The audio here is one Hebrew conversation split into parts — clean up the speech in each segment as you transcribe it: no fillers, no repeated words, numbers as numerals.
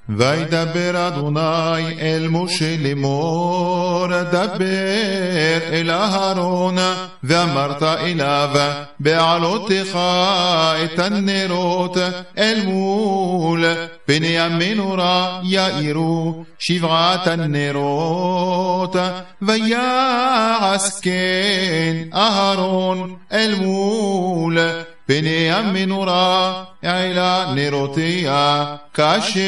וידבר אדוני אל משה לאמור, דבר אל אהרון, ואמרת אליו, בעלותך את הנרות אל מול פני המנורה יאירו 7 הנרות, ויעש כן אהרון אל מול פני המנורה אל נרותיה, כאשר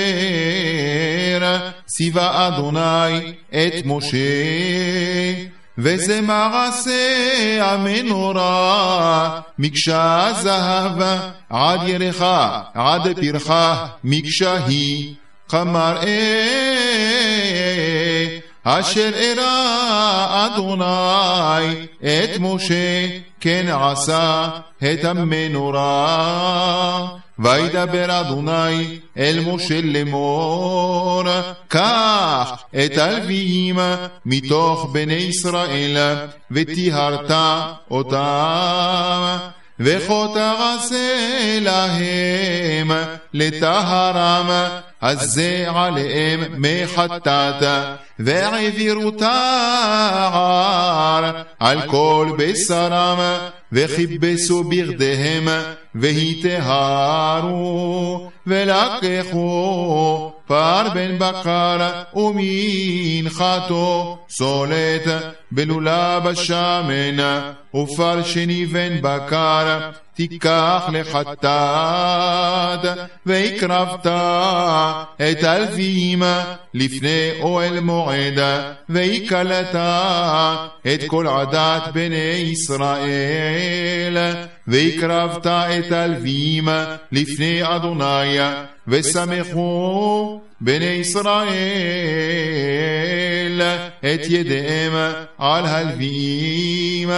ציווה אדוני את משה. וזה מעשה המנורה, מקשה זהב עד ירחה עד פרחה מקשה היא, כמראה אשר הראה אדוני את משה, כן עשה את המנורה. וידבר אדוני אל משה לאמור, קח את הלוויים מתוך בני ישראל, וטיהרת אותם, וכה תעשה להם לטהרם, אז זה עליהם מחטאת, והעבירו טהר על כל בשרם, וכיבסו בגדיהם, והיטהרו, ולקחו פר בן בקר ומנחתו סולת בלולה בשמן, ופר שני בן בקר תיקח לחטאת, והקרבת את הלוויים לפני אוהל מועד, והקלת את כל עדת בני ישראל, והקרבת את הלוויים לפני אדוני, ושמחו בני ישראל את ידיהם על הלוויים,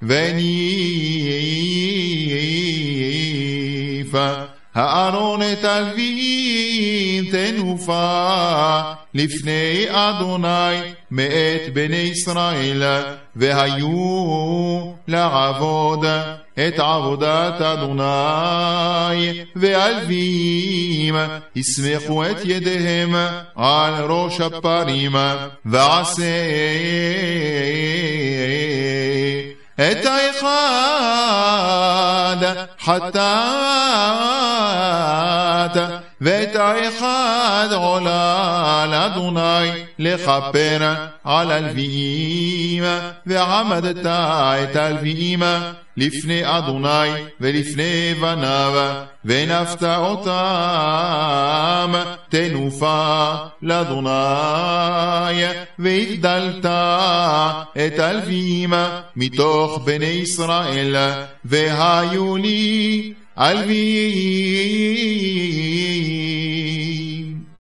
וניף הארון את הלוויים תנופה לפני אדוני מאת בני ישראל, והיו לעבוד את עבודת אדוני, והלוויים יסמכו את ידיהם על ראש הפרים, ועשה את האחד חטאת, ואת האחד עולה לאדוני לכפר על הלוויים, ועמדת את הלוויים לפני אדוני ולפני בניו, ונפת אותם תנופה לאדוני, והגדלת את הלוויים מתוך בני ישראל, והיו לי הלוויים